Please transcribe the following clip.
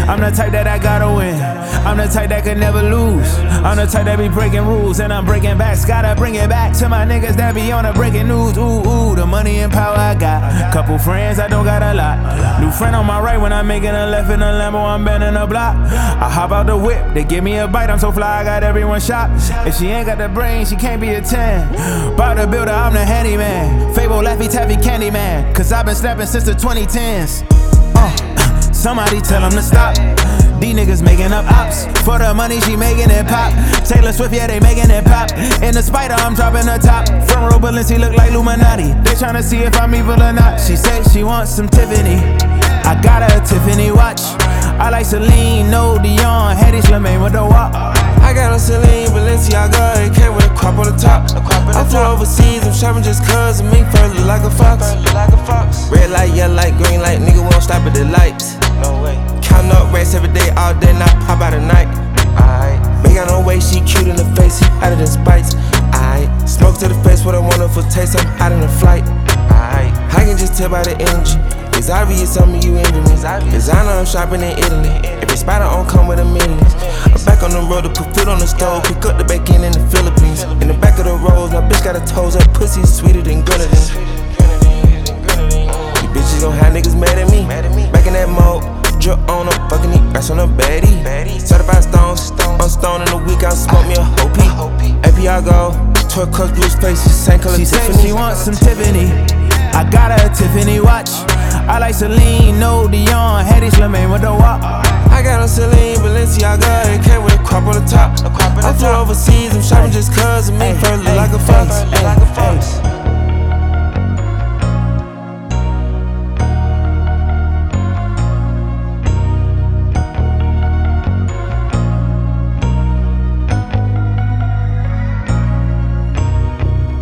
I'm the type that I gotta win. I'm the type that can never lose. I'm the type that be breaking rules and I'm breaking backs. Gotta bring it back to my niggas that be on the breaking news. Ooh, the money and power I got. Couple friends, I don't got a lot. New friend on my right when I'm making a left in a Lambo, I'm bending a block. I hop out the whip, they give me a bite, I'm so fly, I got everyone shocked. If she ain't got the brain, she can't be a 10. By the builder, I'm the handyman. Fable, Laffy Taffy, Candyman. Cause I've been snapping since the 2010s. Somebody tell them to stop. These niggas making up ops. For the money, she making it pop. Taylor Swift, yeah, they making it pop. In the Spider, I'm dropping the top. Front row Balenci look like Illuminati. They tryna see if I'm evil or not. She said she wants some Tiffany. I got her a Tiffany watch. I like Celine, no Dion. Hattie Slimane with the walk. I got on Celine, Balenciaga, it came with a crop on the top. I flew overseas, I'm shopping just cuz of me fur look like a fox. Red light, yellow light, green light, nigga won't stop at the lights. No way. Counting up racks every day, all day, not pop out at night. Big on her way, she cute in the face, he hotter than Spites. Smoke to the face, what a wonderful taste, I'm out in the flight. I can just tell by the energy. It's obvious some of you envy me. Cause I know I'm shopping in Italy. Every spider on come with a millions. I'm back on the road to put food on the stove. Pick up the bacon in the Philippines. In the back of the rolls, my bitch got her toes up. Pussy is sweeter than grenadine. These bitches gon' have niggas mad at me. Back in that mode, drip on them, fucking these rats on a baddie. Certified stones, I'm stoned in a week, I'll smoke me a whole P. APR go, 12 cups, blue spaces, same color She Tiffany. said she wants some Tiffany. I got her a Tiffany watch. I like Celine, no Dion. Hattie Slimane with the walk. I got on Celine, Balenciaga, it came with a crop on the top. I flew overseas, I'm shopping just cuz of me fur look like a fox.